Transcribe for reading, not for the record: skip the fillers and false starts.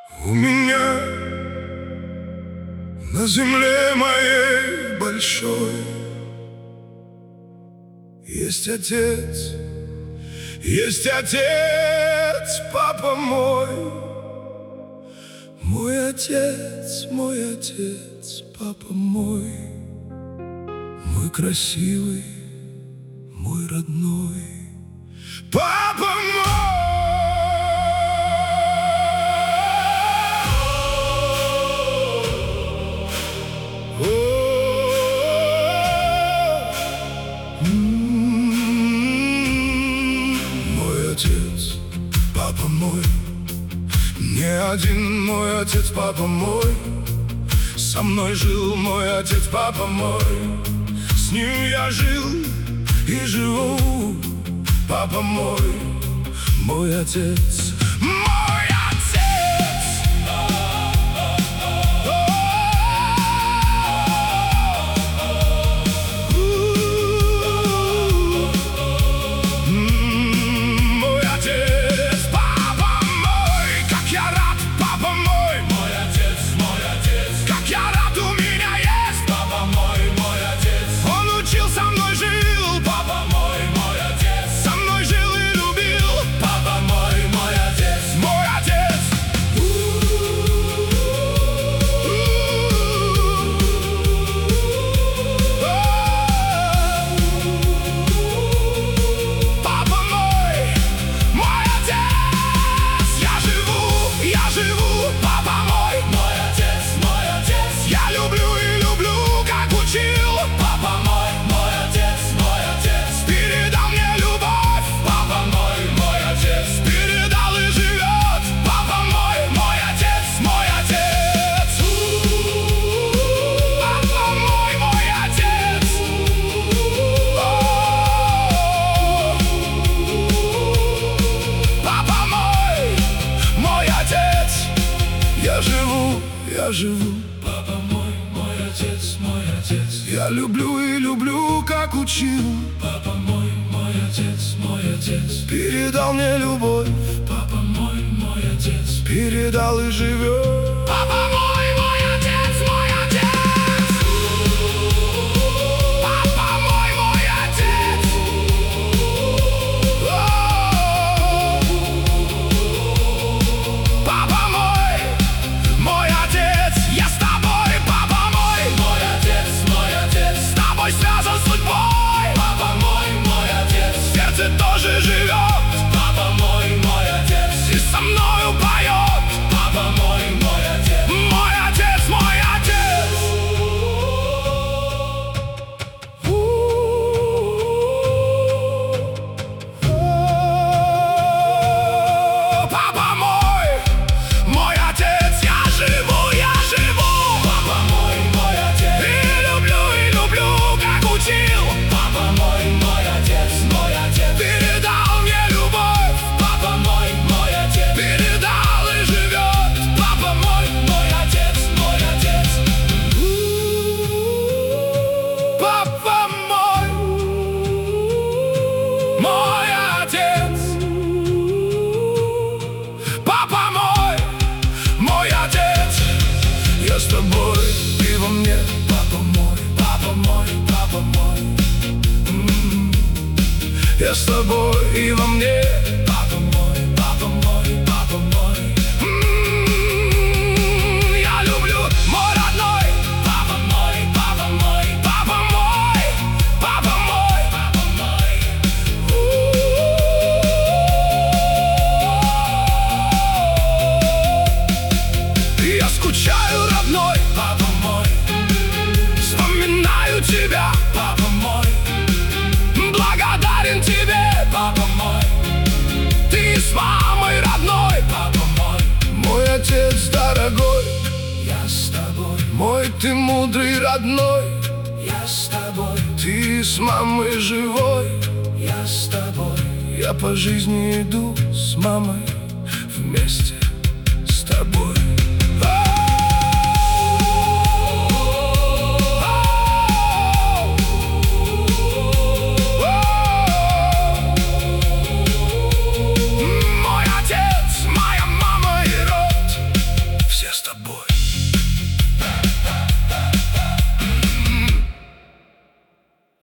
У меня на земле моей большой есть отец, папа мой. Мой отец, папа мой. Мой красивый, мой родной папа мой. Мой отец, папа мой. Не один мой отец, папа мой. Со мной жил мой отец, папа мой. С ним я жил и живу, папа мой. Мой отец, мой отец. Мой отец, папа мой. Как я рад, папа мой. Мой отец, как я рад, у меня есть папа мой, мой отец. Он учил, со мной жил, папа мой, мой отец. Со мной жил и любил, папа мой, мой отец. Мой отец. Папа мой, мой отец. Я живу, папа мой, мой отец, мой отец. Я люблю и люблю, как учил, папа мой, мой отец, мой отец. Передал мне любовь, папа мой, мой отец. Передал и живет, папа мой, мой отец, мой отец. Папа мой, мой отец. Папа мой отец. Я живу, папа мой, мой отец, мой отец. Я люблю и люблю, как учил, папа мой, мой отец, мой отец. Передал мне любовь, папа мой, мой отец. Передал и живет, папа мой, мой отец, мой отец. Папа мой, мой отец. Папа мой отец. Я с тобой, папа мой, мой отец, мой отец. С тобой связан судьбой, папа мой, мой отец. В сердце тоже живет, папа мой, мой отец. И со мною поет, папа мой, мой отец. Мой отец, мой отец. Папа мой отец. Я живу, папа мой, мой отец. И люблю, как учил, папа мой, мой отец, мой отец. Передал мне любовь, папа мой, мой отец. Передал и живет, папа мой, мой отец, мой отец. Папа мой, мой отец. Папа мой отец. Я с тобой и во мне, папа мой, папа мой, папа мой. Я с тобой и во мне, папа мой, папа мой, папа мой. Я люблю, мой родной, папа мой, папа мой, папа мой, папа мой, папа мой. Я скучаю, родной, папа мой. Вспоминаю тебя, папа мой. Благодарен тебе, папа мой. Ты с мамой родной, папа мой. Мой отец дорогой, я с тобой. Мой ты мудрый родной, я с тобой. Ты с мамой живой, я с тобой. Я по жизни иду с мамой вместе.